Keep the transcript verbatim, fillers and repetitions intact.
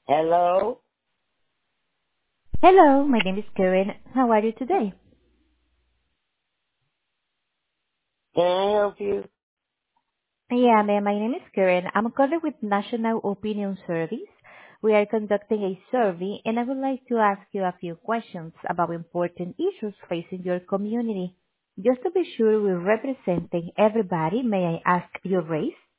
Hello? Hello, my name is Karen. How are you today? Can I help you? Yeah, ma'am, my name is Karen. I'm calling with National Opinion Service. We are conducting a survey, and I would like to ask you a few questions about important issues facing your community. Just to be sure we're representing everybody, may I ask your race?